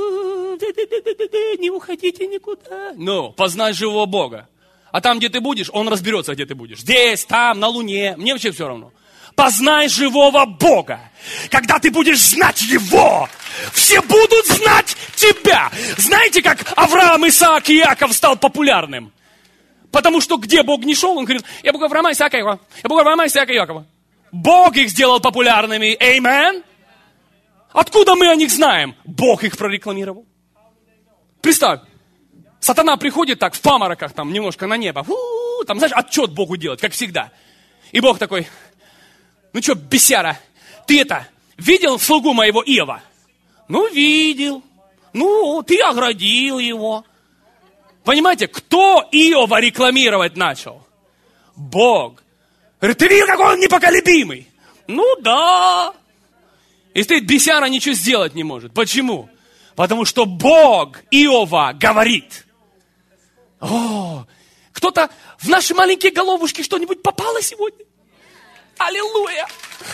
не уходите никуда. Но познай живого Бога. А там, где ты будешь, Он разберется, где ты будешь. Здесь, там, на Луне, мне вообще все равно. Познай живого Бога. Когда ты будешь знать Его, все будут знать тебя. Знаете, как Авраам, Исаак и Иаков стал популярным? Потому что где Бог не шел, он говорит, я Бог Авраама, Исаака и Иакова. Я Бог Авраама, Исаака и Иакова. Бог их сделал популярными. Аминь. Откуда мы о них знаем? Бог их прорекламировал. Представь, сатана приходит так в памороках, там немножко на небо. У-у-у, там, знаешь, отчет Богу делать, как всегда. И Бог такой, ну что, бесяра, ты это, видел слугу моего Иова? Ну, видел. Ну, ты оградил его. Понимаете, кто Иова рекламировать начал? Бог. Говорит, ты видел, какой он непоколебимый? Ну да. И стоит бесяра, ничего сделать не может. Почему? Потому что Бог Иова говорит. О, кто-то в наши маленькие головушки что-нибудь попало сегодня? Аллилуйя!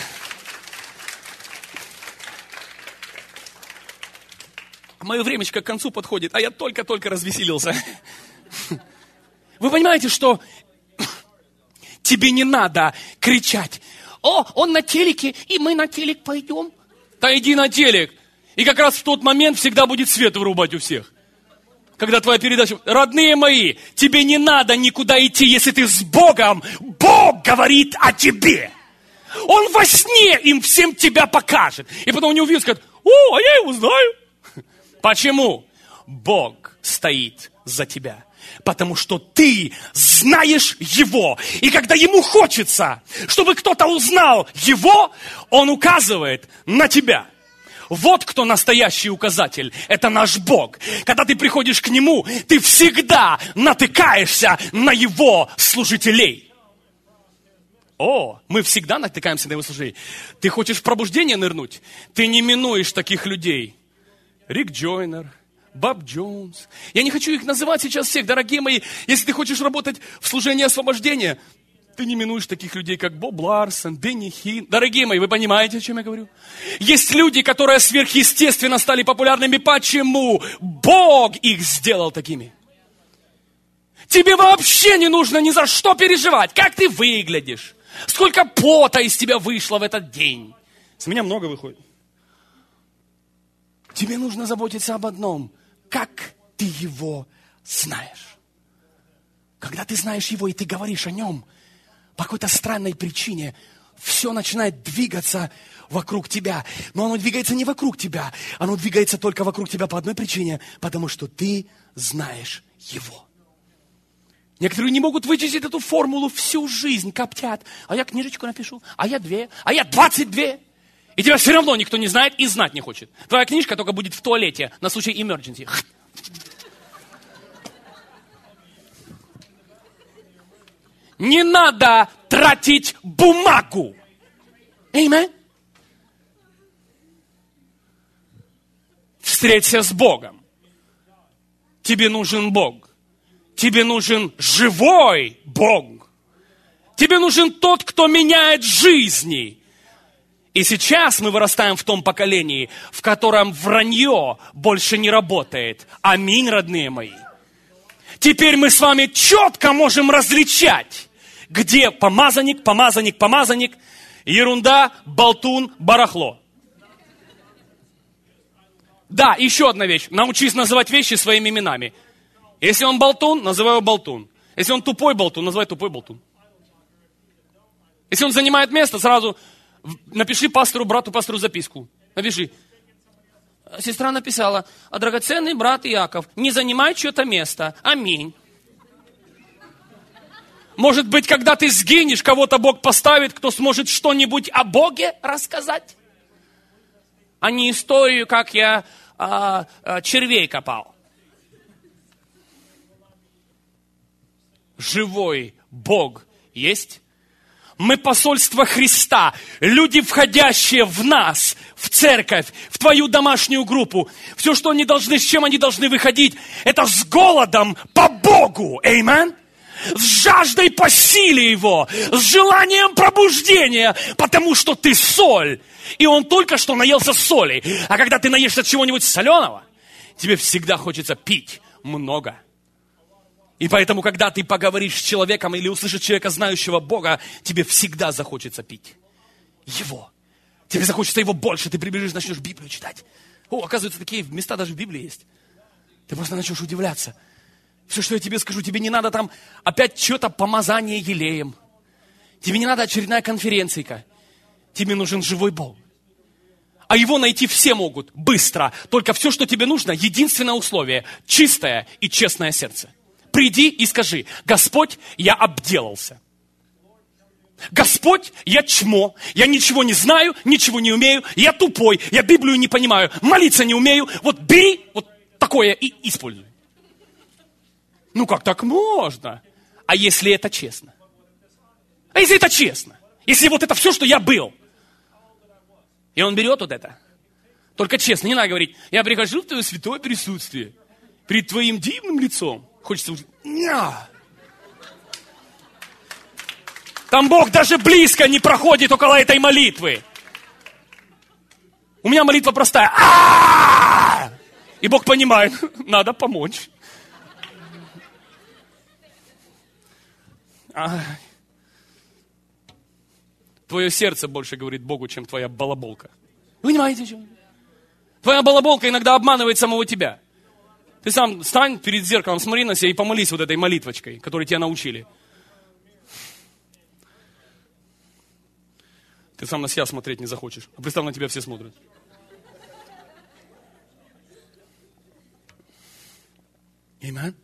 Мое времечко к концу подходит, а я только-только развеселился. Вы понимаете, что тебе не надо кричать, о, он на телеке, и мы на телек пойдем. Да иди на телек. И как раз в тот момент всегда будет свет вырубать у всех. Когда твоя передача... Родные мои, тебе не надо никуда идти, если ты с Богом. Бог говорит о тебе. Он во сне им всем тебя покажет. И потом они увидят, скажут, о, а я его знаю. Почему? Бог стоит за тебя. Потому что ты знаешь Его. И когда Ему хочется, чтобы кто-то узнал Его, Он указывает на тебя. Вот кто настоящий указатель. Это наш Бог. Когда ты приходишь к Нему, ты всегда натыкаешься на Его служителей. О, мы всегда натыкаемся на Его служителей. Ты хочешь в пробуждение нырнуть? Ты не минуешь таких людей. Рик Джойнер, Боб Джонс. Я не хочу их называть сейчас всех, дорогие мои. Если ты хочешь работать в служении освобождения, ты не минуешь таких людей, как Боб Ларсон, Бенни Хин. Дорогие мои, вы понимаете, о чем я говорю? Есть люди, которые сверхъестественно стали популярными. Почему? Бог их сделал такими. Тебе вообще не нужно ни за что переживать. Как ты выглядишь? Сколько пота из тебя вышло в этот день? С меня много выходит. Тебе нужно заботиться об одном. Как ты Его знаешь? Когда ты знаешь Его, и ты говоришь о Нем, по какой-то странной причине все начинает двигаться вокруг тебя. Но оно двигается не вокруг тебя. Оно двигается только вокруг тебя по одной причине. Потому что ты знаешь Его. Некоторые не могут вычислить эту формулу всю жизнь, коптят. А я книжечку напишу, а я две, а я двадцать две. И тебя все равно никто не знает и знать не хочет. Твоя книжка только будет в туалете на случай emergency. Не надо тратить бумагу. Аминь. Встреться с Богом. Тебе нужен Бог. Тебе нужен живой Бог. Тебе нужен тот, кто меняет жизни. И сейчас мы вырастаем в том поколении, в котором вранье больше не работает. Аминь, родные мои. Теперь мы с вами четко можем различать, где помазанник, помазанник, помазанник, ерунда, болтун, барахло. Да, еще одна вещь. Научись называть вещи своими именами. Если он болтун, называй его болтун. Если он тупой болтун, называй тупой болтун. Если он занимает место, сразу напиши пастору, брату, пастору записку. Напиши. Сестра написала, а драгоценный брат Иаков не занимает чье-то место. Аминь. Может быть, когда ты сгинешь, кого-то Бог поставит, кто сможет что-нибудь о Боге рассказать. А не историю, как я а, а, червей копал. Живой Бог есть. Мы посольство Христа, люди, входящие в нас, в церковь, в твою домашнюю группу. Все, что они должны, с чем они должны выходить, это с голодом по Богу. Аминь. С жаждой по силе Его, с желанием пробуждения, потому что ты соль. И он только что наелся соли. А когда ты наешься чего-нибудь соленого, тебе всегда хочется пить много. И поэтому, когда ты поговоришь с человеком или услышишь человека, знающего Бога, тебе всегда захочется пить Его. Тебе захочется Его больше. Ты прибежишь, начнешь Библию читать. О, оказывается, такие места даже в Библии есть. Ты просто начнешь удивляться. Все, что я тебе скажу, тебе не надо там опять что-то помазание елеем. Тебе не надо очередная конференция. Тебе нужен живой Бог. А Его найти все могут, быстро. Только все, что тебе нужно, единственное условие – чистое и честное сердце. Приди и скажи, Господь, я обделался. Господь, я чмо, я ничего не знаю, ничего не умею, я тупой, я Библию не понимаю, молиться не умею. Вот бери вот такое и используй. Ну как так можно? А если это честно? А если это честно? Если вот это все, что я был? И он берет вот это. Только честно, не надо говорить, я прихожу в твое святое присутствие, перед твоим дивным лицом. Хочется уже... Ня! Там Бог даже близко не проходит около этой молитвы. У меня молитва простая. А-а-а! И Бог понимает, надо помочь. А-а-а. Твое сердце больше говорит Богу, чем твоя балаболка. Вы понимаете, что? Твоя балаболка иногда обманывает самого тебя. Ты сам стань перед зеркалом, смотри на себя и помолись вот этой молитвочкой, которой тебя научили. Ты сам на себя смотреть не захочешь. А представь, на тебя все смотрят. Аминь.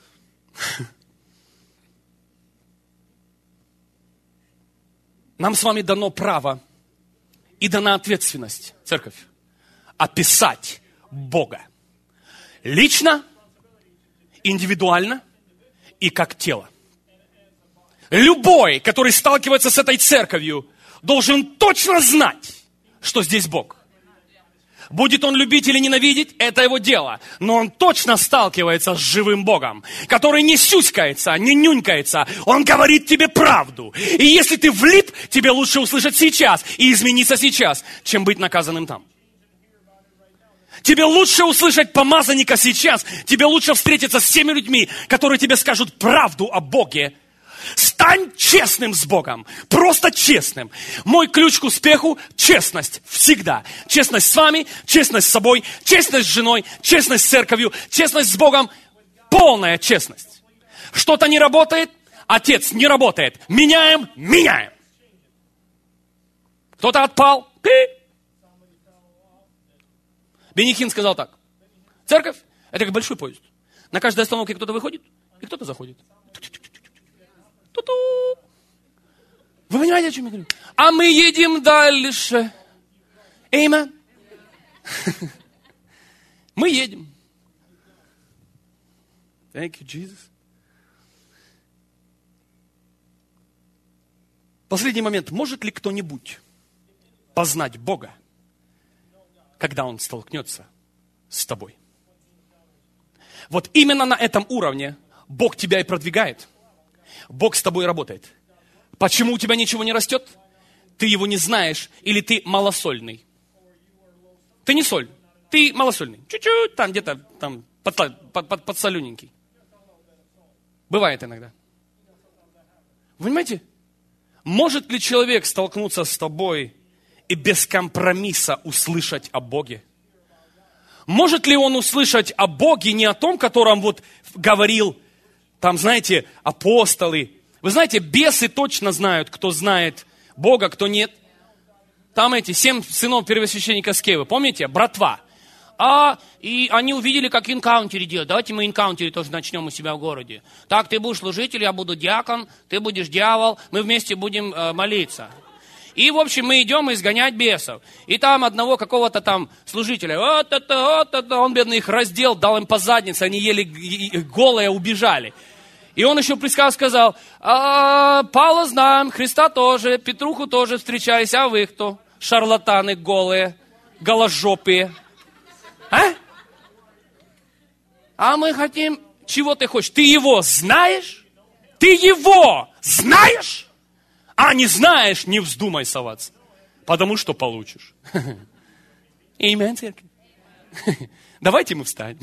Нам с вами дано право и дана ответственность, церковь, описать Бога. Лично, индивидуально и как тело. Любой, который сталкивается с этой церковью, должен точно знать, что здесь Бог. Будет он любить или ненавидеть, это его дело. Но он точно сталкивается с живым Богом, который не сюськается, не нюнькается. Он говорит тебе правду. И если ты влип, тебе лучше услышать сейчас и измениться сейчас, чем быть наказанным там. Тебе лучше услышать помазанника сейчас. Тебе лучше встретиться с теми людьми, которые тебе скажут правду о Боге. Стань честным с Богом. Просто честным. Мой ключ к успеху – честность. Всегда. Честность с вами, честность с собой, честность с женой, честность с церковью, честность с Богом. Полная честность. Что-то не работает, отец не работает. Меняем, меняем. Кто-то отпал. Пи. Бенни Хинн сказал так. Церковь – это как большой поезд. На каждой остановке кто-то выходит, и кто-то заходит. Ту-ту. Вы понимаете, о чем я говорю? А мы едем дальше. Аминь. Мы едем. Thank you, Jesus. Последний момент. Может ли кто-нибудь познать Бога, когда Он столкнется с тобой? Вот именно на этом уровне Бог тебя и продвигает. Бог с тобой работает. Почему у тебя ничего не растет? Ты его не знаешь, или ты малосольный. Ты не соль, ты малосольный. Чуть-чуть там где-то там под, под, под, подсолененький. Бывает иногда. Вы понимаете? Может ли человек столкнуться с тобой и без компромисса услышать о Боге? Может ли он услышать о Боге не о том, котором вот говорил, там, знаете, апостолы? Вы знаете, бесы точно знают, кто знает Бога, кто нет. Там эти семь сынов первосвященника Скевы, помните? Братва. А, и они увидели, как инкаунтеры делают. Давайте мы инкаунтеры тоже начнем у себя в городе. Так, ты будешь служитель, я буду диакон, ты будешь дьявол, мы вместе будем э, молиться. И, в общем, мы идем изгонять бесов. И там одного какого-то там служителя, вот это, вот это, он, бедный, их раздел, дал им по заднице, они еле голые убежали. И он еще присказ сказал, а, Павла знаем, Христа тоже, Петруху тоже встречались, а вы кто? Шарлатаны голые, голожопые. А? А мы хотим, чего ты хочешь? Ты его знаешь? Ты его знаешь? А не знаешь, не вздумай соваться, потому что получишь. Аминь, церковь. Давайте мы встанем.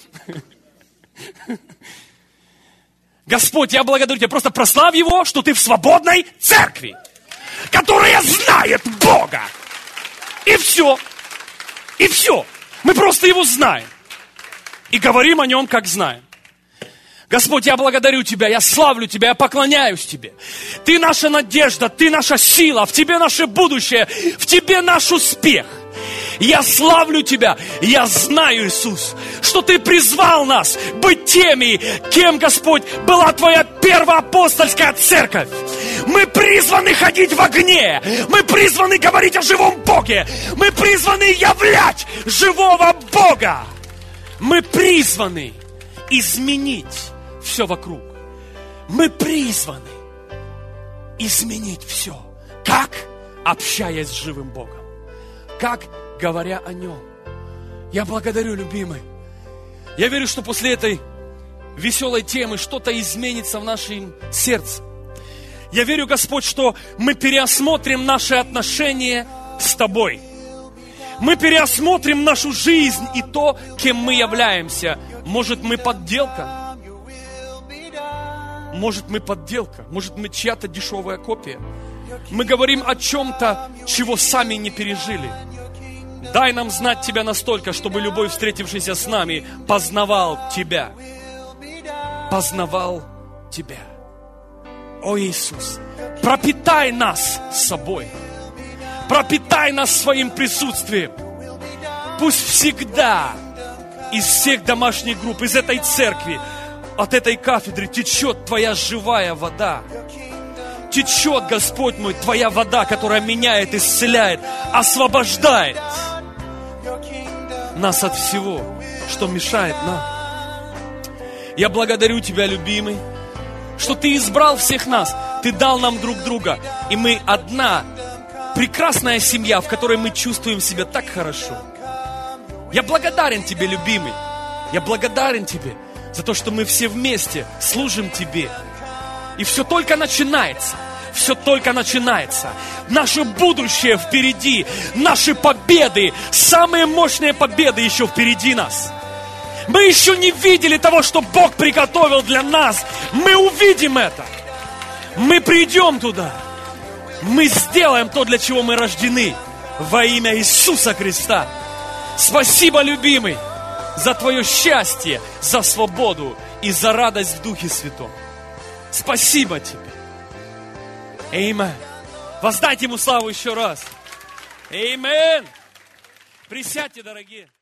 Господь, я благодарю Тебя, просто прославь Его, что Ты в свободной церкви, которая знает Бога. И все. И все. Мы просто Его знаем. И говорим о Нем, как знаем. Господь, я благодарю Тебя, я славлю Тебя, я поклоняюсь Тебе. Ты наша надежда, Ты наша сила, в Тебе наше будущее, в Тебе наш успех. Я славлю Тебя, я знаю, Иисус, что Ты призвал нас быть теми, кем, Господь, была Твоя первоапостольская церковь. Мы призваны ходить в огне, мы призваны говорить о живом Боге, мы призваны являть живого Бога. Мы призваны изменить все вокруг. Мы призваны изменить все. Как? Общаясь с живым Богом. Как? Говоря о Нем. Я благодарю, любимый. Я верю, что после этой веселой темы что-то изменится в нашем сердце. Я верю, Господь, что мы переосмотрим наши отношения с Тобой. Мы переосмотрим нашу жизнь и то, кем мы являемся. Может, мы подделка? Может, мы подделка? Может, мы чья-то дешевая копия? Мы говорим о чем-то, чего сами не пережили. Дай нам знать Тебя настолько, чтобы любой, встретившийся с нами, познавал Тебя. Познавал Тебя. О, Иисус, пропитай нас собой. Пропитай нас своим присутствием. Пусть всегда из всех домашних групп, из этой церкви, от этой кафедры течет Твоя живая вода. Течет, Господь мой, Твоя вода, которая меняет, исцеляет, освобождает нас от всего, что мешает нам. Я благодарю Тебя, любимый, что Ты избрал всех нас, Ты дал нам друг друга, и мы одна прекрасная семья, в которой мы чувствуем себя так хорошо. Я благодарен Тебе, любимый, я благодарен Тебе за то, что мы все вместе служим Тебе. И все только начинается. Все только начинается. Наше будущее впереди. Наши победы, самые мощные победы еще впереди нас. Мы еще не видели того, что Бог приготовил для нас. Мы увидим это. Мы придем туда. Мы сделаем то, для чего мы рождены. Во имя Иисуса Христа. Спасибо, любимый, за Твое счастье, за свободу и за радость в Духе Святом. Спасибо Тебе. Аминь. Воздайте Ему славу еще раз. Аминь. Присядьте, дорогие.